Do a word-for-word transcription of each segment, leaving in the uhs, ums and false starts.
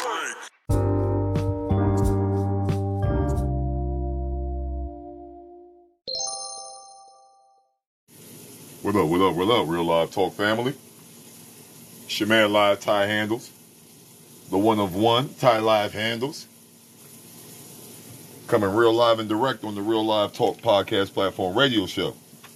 What up, what up, what up, Real Live Talk family? It's your man Live Ty Handles. The one of one, Ty Live Handles. Coming real live and direct on the Real Live Talk podcast platform radio show.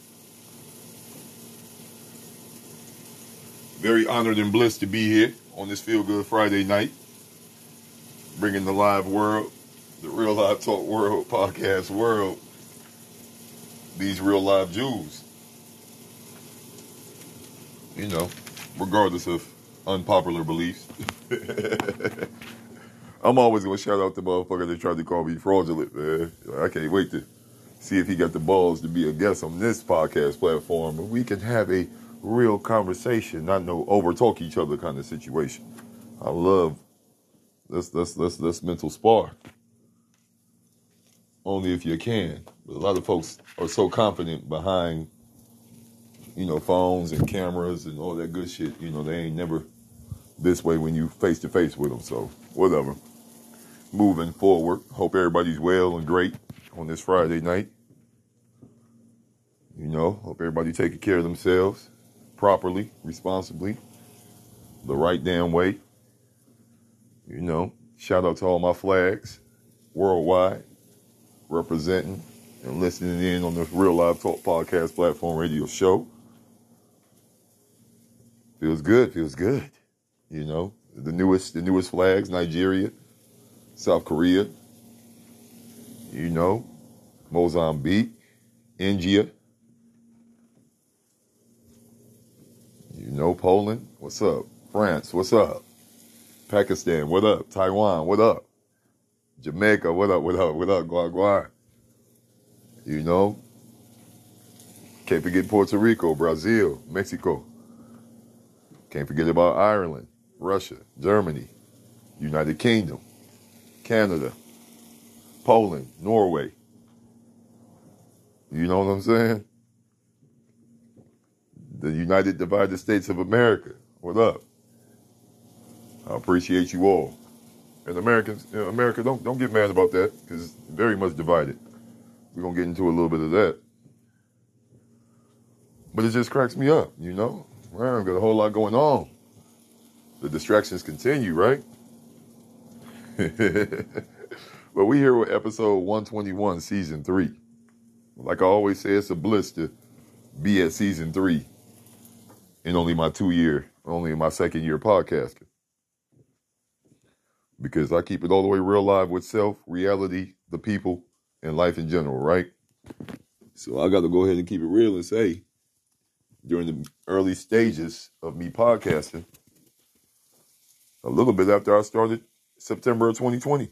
Very honored and blessed to be here on this Feel Good Friday night. Bringing the live world, the Real Live Talk world, podcast world, these real live Jews. You know, regardless of unpopular beliefs. I'm always going to shout out the motherfucker that tried to call me fraudulent, man. I can't wait to see if he got the balls to be a guest on this podcast platform. And we can have a real conversation, not no over-talk each other kind of situation. I love this, this, this, this mental spar. Only if you can. But a lot of folks are so confident behind, you know, phones and cameras and all that good shit. You know, they ain't never this way when you face to face with them. So, whatever. Moving forward. Hope everybody's well and great on this Friday night. You know, hope everybody taking care of themselves properly, responsibly, the right damn way. You know, shout out to all my flags worldwide, representing and listening in on the Real Live Talk podcast platform radio show. Feels good, feels good. You know, the newest, the newest flags, Nigeria, South Korea, you know, Mozambique, India, you know, Poland, what's up? France, what's up? Pakistan, what up? Taiwan, what up? Jamaica, what up, what up, what up, Guan Guan? You know, can't forget Puerto Rico, Brazil, Mexico. Can't forget about Ireland, Russia, Germany, United Kingdom, Canada, Poland, Norway. You know what I'm saying? The United Divided States of America. What up? I appreciate you all. And Americans, you know, America, don't don't get mad about that because it's very much divided. We're going to get into a little bit of that. But it just cracks me up, you know? Man, I've got a whole lot going on. The distractions continue, right? But we here with episode one twenty-one, season three. Like I always say, it's a bliss to be at season three in only my two year, only in my second year podcasting. Because I keep it all the way real live with self, reality, the people, and life in general, right? So I got to go ahead and keep it real and say, during the early stages of me podcasting, a little bit after I started September of twenty twenty,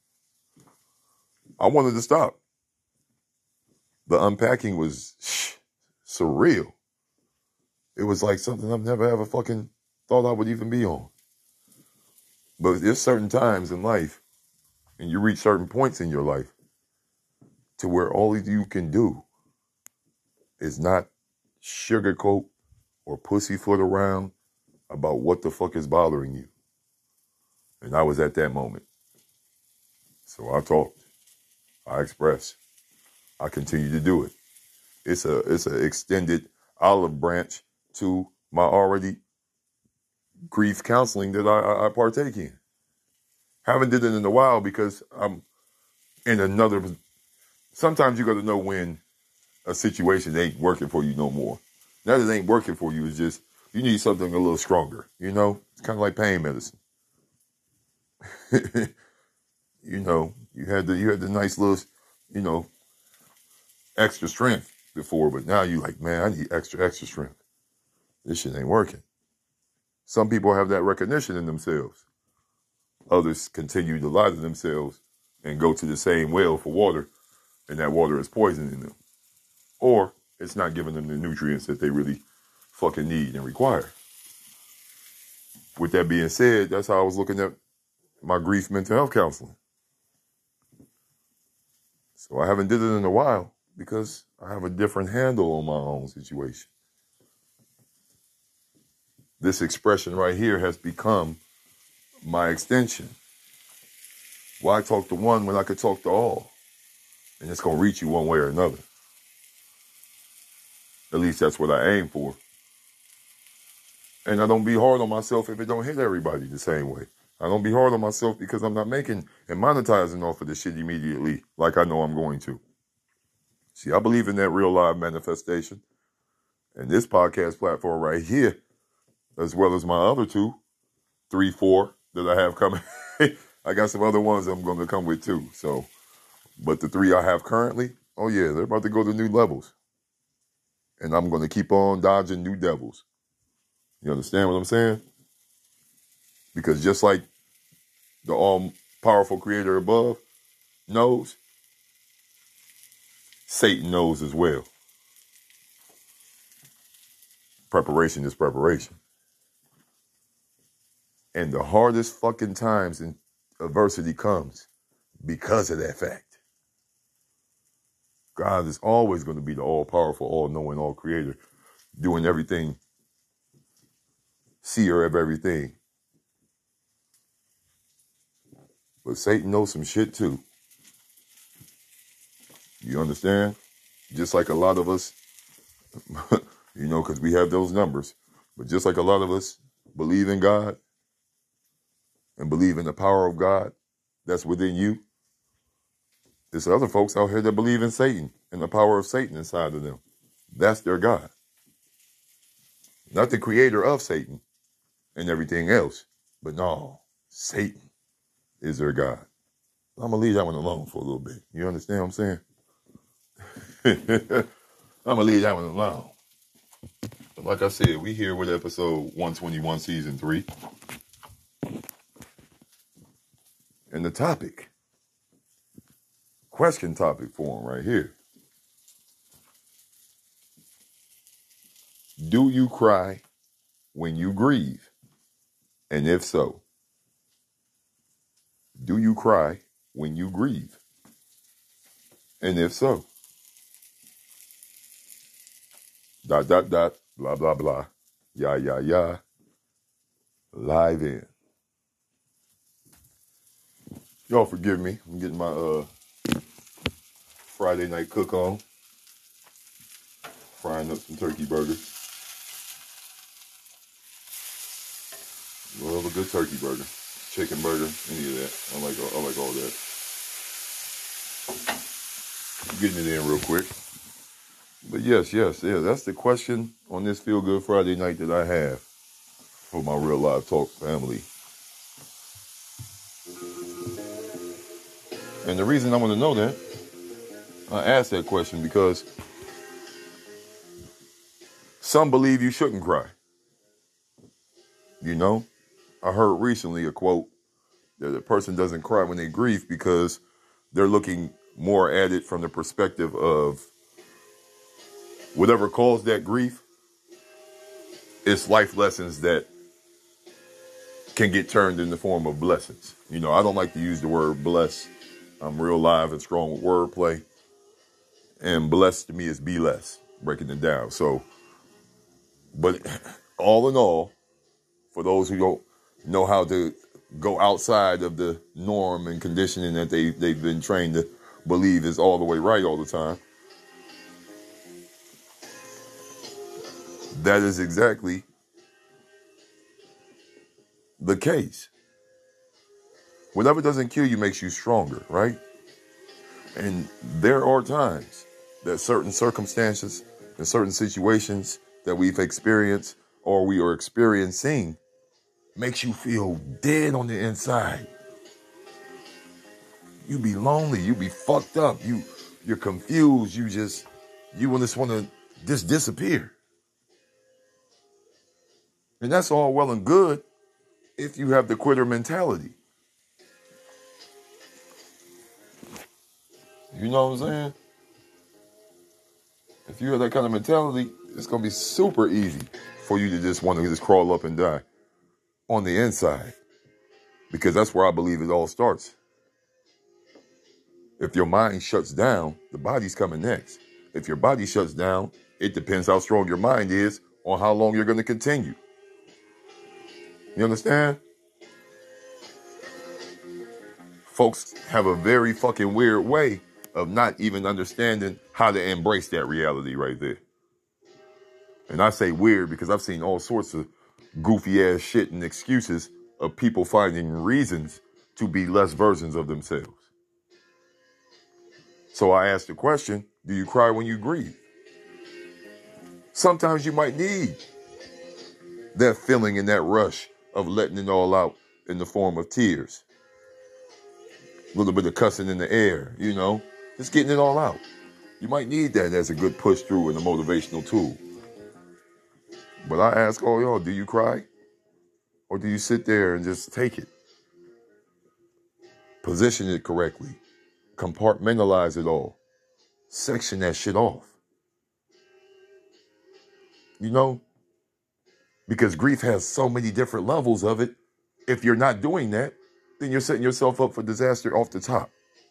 I wanted to stop. The unpacking was shh, surreal. It was like something I've never ever fucking thought I would even be on. But there's certain times in life, and you reach certain points in your life, to where all you can do is not sugarcoat or pussyfoot around about what the fuck is bothering you. And I was at that moment. So I talked. I expressed. I continue to do it. It's a it's an extended olive branch to my already grief counseling that I, I, I partake in. Haven't did it in a while because I'm in another. Sometimes you got to know when a situation ain't working for you no more. Now that it ain't working for you, it's just you need something a little stronger. You know, it's kind of like pain medicine. You know, you had the you had the nice little, you know, extra strength before, but now you like, man, I need extra extra strength. This shit ain't working. Some people have that recognition in themselves. Others continue to lie to themselves and go to the same well for water, and that water is poisoning them. Or it's not giving them the nutrients that they really fucking need and require. With that being said, that's how I was looking at my grief mental health counseling. So I haven't did it in a while because I have a different handle on my own situation. This expression right here has become my extension. Why talk to one when I could talk to all? And it's going to reach you one way or another. At least that's what I aim for. And I don't be hard on myself if it don't hit everybody the same way. I don't be hard on myself because I'm not making and monetizing off of this shit immediately like I know I'm going to. See, I believe in that real live manifestation. And this podcast platform right here, as well as my other two, three, four that I have coming. I got some other ones I'm going to come with too. So, but the three I have currently, oh yeah, they're about to go to new levels. And I'm going to keep on dodging new devils. You understand what I'm saying? Because just like the all-powerful creator above knows, Satan knows as well. Preparation is preparation. And the hardest fucking times in adversity comes because of that fact. God is always going to be the all-powerful, all-knowing, all-creator, doing everything, seer of everything. But Satan knows some shit too. You understand? Just like a lot of us, you know, because we have those numbers. But just like a lot of us believe in God and believe in the power of God that's within you, there's other folks out here that believe in Satan and the power of Satan inside of them. That's their God. Not the creator of Satan and everything else. But no, Satan is their God. I'm going to leave that one alone for a little bit. You understand what I'm saying? I'm going to leave that one alone. But like I said, we here with episode one twenty-one, season three. And the topic, question topic form right here. Do you cry when you grieve? And if so, do you cry when you grieve? And if so, dot, dot, dot, blah, blah, blah, yah, yah, yah, live in. Y'all forgive me. I'm getting my uh Friday night cook on. Frying up some turkey burgers. Love a good turkey burger. Chicken burger, any of that. I like I like all that. Getting it in real quick. But yes, yes, yeah, that's the question on this Feel Good Friday night that I have for my Real Live Talk family. And the reason I want to know that, I asked that question because some believe you shouldn't cry. You know, I heard recently a quote that a person doesn't cry when they grieve because they're looking more at it from the perspective of whatever caused that grief. It's life lessons that can get turned in the form of blessings. You know, I don't like to use the word bless. I'm real live and strong with wordplay. And blessed to me is be less, breaking it down. So, but all in all, for those who don't know how to go outside of the norm and conditioning that they, they've been trained to believe is all the way right all the time, that is exactly the case. Whatever doesn't kill you makes you stronger, right? And there are times that certain circumstances and certain situations that we've experienced or we are experiencing makes you feel dead on the inside. You be lonely. You be fucked up. You, you're confused. You just, you just want to just disappear. And that's all well and good if you have the quitter mentality. You know what I'm saying? If you have that kind of mentality, it's going to be super easy for you to just want to just crawl up and die on the inside. Because that's where I believe it all starts. If your mind shuts down, the body's coming next. If your body shuts down, it depends how strong your mind is on how long you're going to continue. You understand? folks have a very fucking weird way of not even understanding how to embrace that reality right there. And I say weird because I've seen all sorts of goofy ass shit and excuses of people finding reasons to be less versions of themselves. So I asked the question, do you cry when you grieve? Sometimes you might need that feeling and that rush of letting it all out in the form of tears. A little bit of cussing in the air, you know, just getting it all out. You might need that as a good push through and a motivational tool. But I ask all y'all, do you cry? Or do you sit there and just take it? Position it correctly. Compartmentalize it all. Section that shit off. You know? Because grief has so many different levels of it. If you're not doing that, then you're setting yourself up for disaster off the top.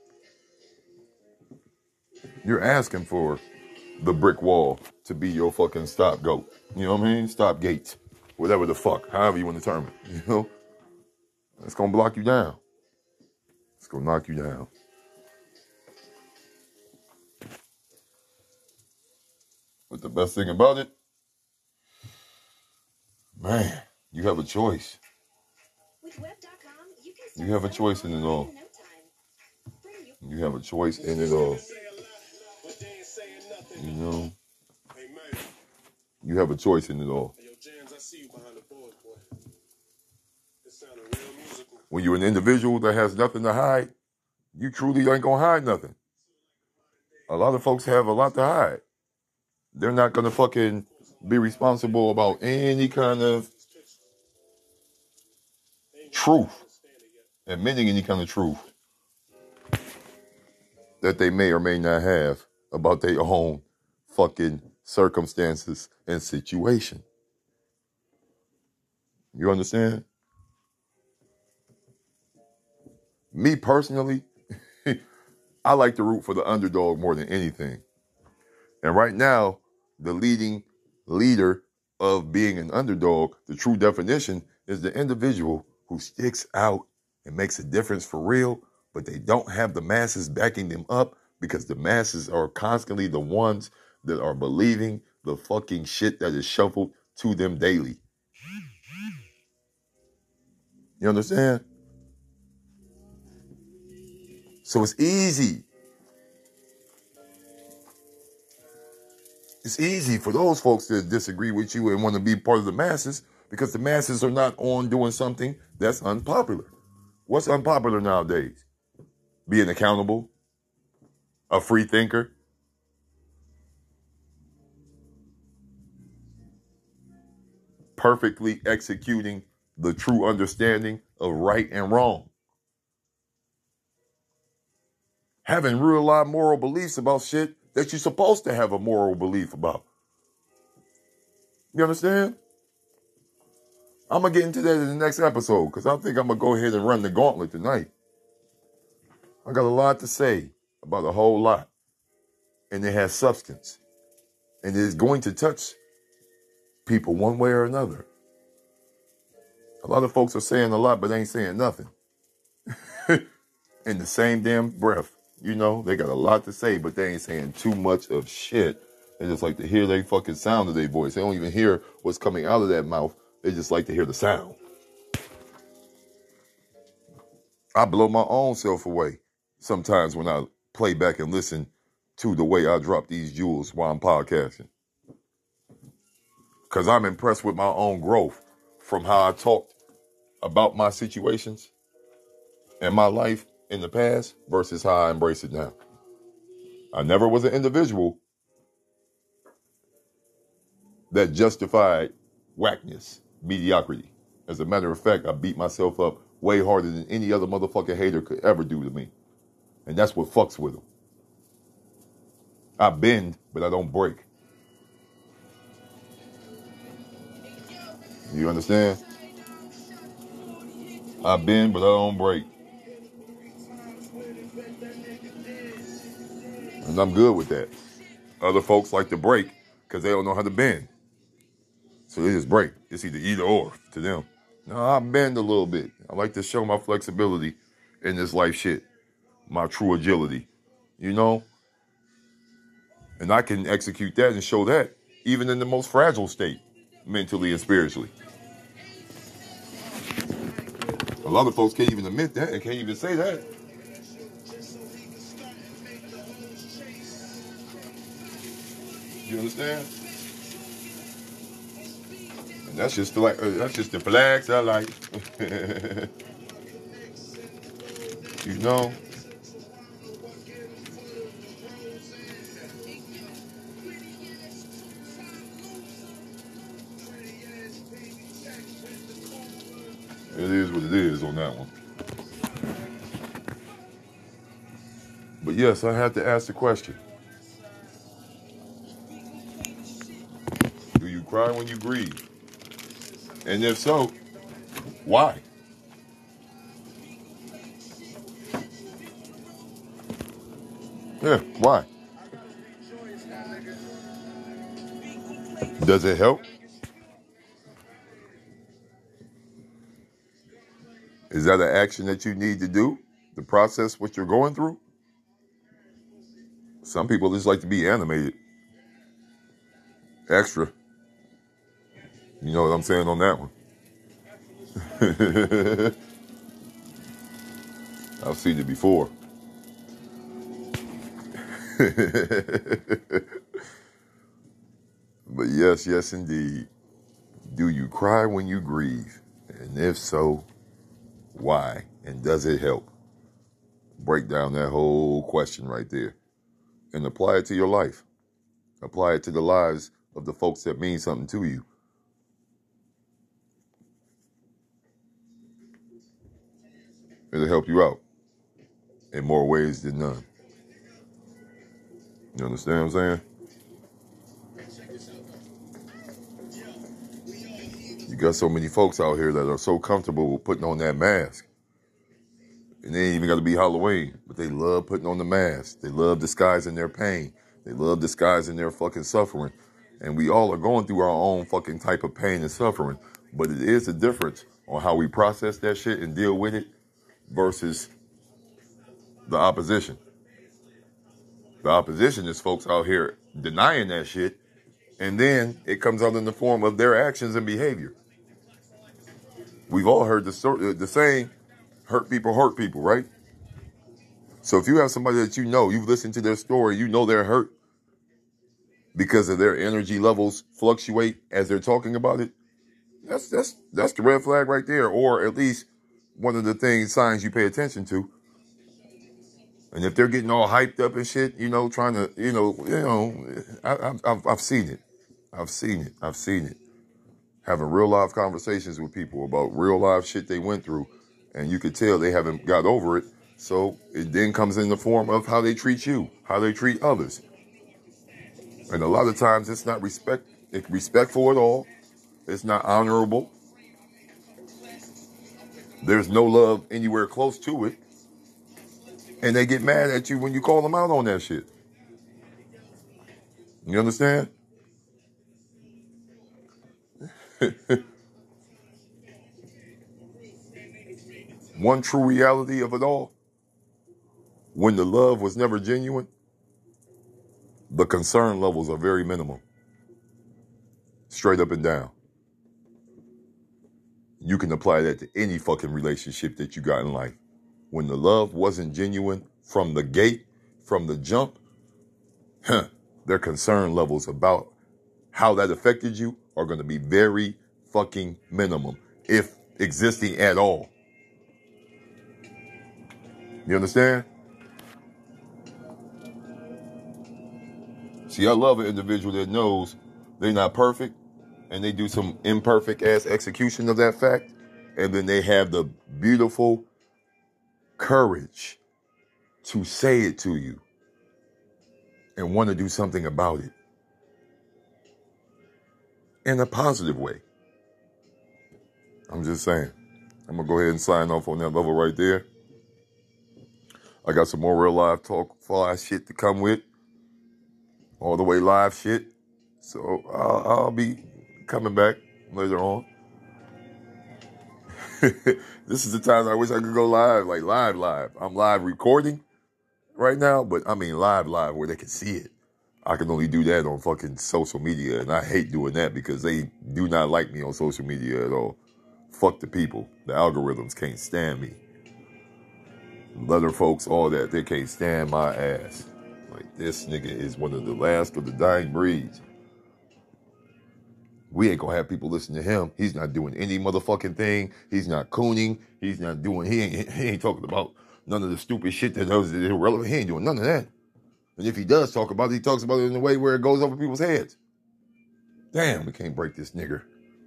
You're asking for the brick wall to be your fucking stop goat. You know what I mean? Stop gate. Whatever the fuck. However you want to term it. You know? It's going to block you down. It's going to knock you down. But the best thing about it, man, you have a choice. You have a choice in it all. You have a choice in it all. You know? You have a choice in it all. When you're an individual that has nothing to hide, you truly ain't gonna hide nothing. A lot of folks have a lot to hide. They're not gonna fucking be responsible about any kind of truth, admitting any kind of truth that they may or may not have about their own fucking circumstances and situation. You understand? Me personally, I like to root for the underdog more than anything. And right now, the leading leader of being an underdog, the true definition, is the individual who sticks out and makes a difference for real, but they don't have the masses backing them up because the masses are constantly the ones that are believing the fucking shit that is shuffled to them daily. You understand? So it's easy. It's easy for those folks to disagree with you and want to be part of the masses because the masses are not on doing something that's unpopular. What's unpopular nowadays? Being accountable, a free thinker, perfectly executing the true understanding of right and wrong. Having real life moral beliefs about shit that you're supposed to have a moral belief about. You understand? I'm going to get into that in the next episode because I think I'm going to go ahead and run the gauntlet tonight. I got a lot to say about a whole lot. And it has substance. And it is going to touch people one way or another. A lot of folks are saying a lot, but they ain't saying nothing. In the same damn breath. You know, they got a lot to say, but they ain't saying too much of shit. They just like to hear their fucking sound of their voice. They don't even hear what's coming out of that mouth. They just like to hear the sound. I blow my own self away sometimes when I play back and listen to the way I drop these jewels while I'm podcasting. Because I'm impressed with my own growth from how I talked about my situations and my life in the past versus how I embrace it now. I never was an individual that justified whackness, mediocrity. As a matter of fact, I beat myself up way harder than any other motherfucking hater could ever do to me. And that's what fucks with them. I bend, but I don't break. You understand? I bend, but I don't break. And I'm good with that. Other folks like to break because they don't know how to bend. So they just break. It's either either or to them. No, I bend a little bit. I like to show my flexibility in this life shit, my true agility, you know? And I can execute that and show that even in the most fragile state, mentally and spiritually. A lot of folks can't even admit that and can't even say that. You understand? And that's just the like uh, that's just the flags I like. You know? It is what it is on that one. But yes, I have to ask the question. Do you cry when you grieve? And if so, why? Yeah, why? Does it help? Is that an action that you need to do to process what you're going through? Some people just like to be animated. Extra. You know what I'm saying on that one? I've seen it before. But yes, yes indeed. Do you cry when you grieve? And if so, why? And does it help? Break down that whole question right there. And apply it to your life. Apply it to the lives of the folks that mean something to you. It'll help you out in more ways than none. You understand what I'm saying? You got so many folks out here that are so comfortable with putting on that mask. And they ain't even got to be Halloween, but they love putting on the mask. They love disguising their pain. They love disguising their fucking suffering. And we all are going through our own fucking type of pain and suffering. But it is a difference on how we process that shit and deal with it versus the opposition. The opposition is folks out here denying that shit, and then it comes out in the form of their actions and behavior. We've all heard the, the saying, hurt people hurt people, right? So if you have somebody that you know, you've listened to their story, you know they're hurt because of their energy levels fluctuate as they're talking about it, that's that's that's the red flag right there, or at least one of the things, signs you pay attention to. And if they're getting all hyped up and shit, you know, trying to, you know, you know, I, I've I've seen it, I've seen it, I've seen it. Having real life conversations with people about real life shit they went through, and you could tell they haven't got over it. So it then comes in the form of how they treat you, how they treat others. And a lot of times it's not respect, it's respectful at all. It's not honorable. There's no love anywhere close to it. And they get mad at you when you call them out on that shit. You understand? One true reality of it all, when the love was never genuine, the concern levels are very minimal. Straight up and down. You can apply that to any fucking relationship that you got in life. When the love wasn't genuine from the gate, from the jump, huh, their concern levels about how that affected you are going to be very fucking minimum, if existing at all. You understand? See, I love an individual that knows they're not perfect, and they do some imperfect ass execution of that fact, and then they have the beautiful courage to say it to you and want to do something about it in a positive way. I'm just saying. I'm going to go ahead and sign off on that level right there. I got some more real live talk, fly shit to come with. All the way live shit. So I'll, I'll be coming back later on. This is the time I wish I could go live, like live, live. I'm live recording right now, but I mean live, live where they can see it. I can only do that on fucking social media, and I hate doing that because they do not like me on social media at all. Fuck the people. The algorithms can't stand me. Leather folks, all that, they can't stand my ass. Like, this nigga is one of the last of the dying breeds. We ain't gonna have people listen to him. He's not doing any motherfucking thing. He's not cooning. He's not doing, he ain't, he ain't talking about none of the stupid shit that was irrelevant. He ain't doing none of that. And if he does talk about it, he talks about it in a way where it goes over people's heads. Damn, we can't break this nigger.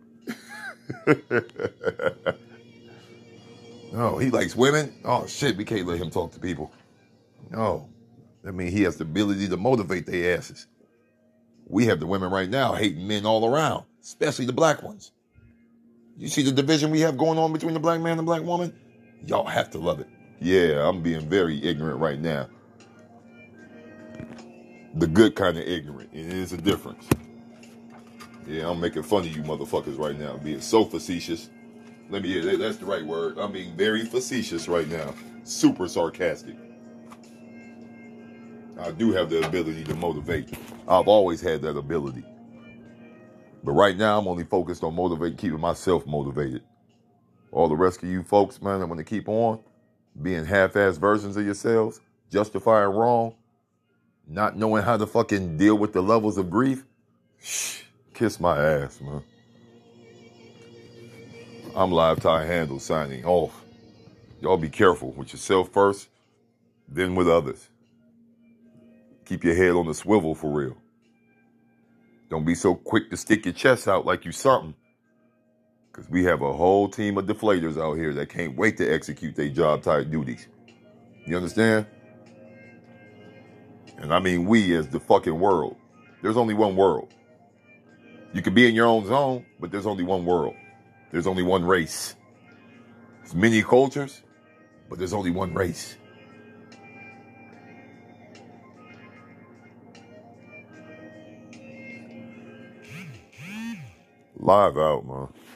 No, he likes women. Oh shit, we can't let him talk to people. No. I mean, he has the ability to motivate their asses. We have the women right now hating men all around, especially the black ones. You see the division we have going on between the black man and the black woman? Y'all have to love it. Yeah, I'm being very ignorant right now. The good kind of ignorant. It is a difference. Yeah, I'm making fun of you motherfuckers right now, being so facetious. Let me hear, that's the right word. I'm being very facetious right now. Super sarcastic. I do have the ability to motivate. I've always had that ability. But right now, I'm only focused on motivating, keeping myself motivated. All the rest of you folks, man, I'm going to keep on being half-ass versions of yourselves, justifying wrong, not knowing how to fucking deal with the levels of grief. Shh, kiss my ass, man. I'm Live Tie Handle signing off. Y'all be careful with yourself first, then with others. Keep your head on the swivel for real. Don't be so quick to stick your chest out like you something. Because we have a whole team of deflators out here that can't wait to execute their job-type duties. You understand? And I mean we as the fucking world. There's only one world. You can be in your own zone, but there's only one world. There's only one race. There's many cultures, but there's only one race. Live out, man.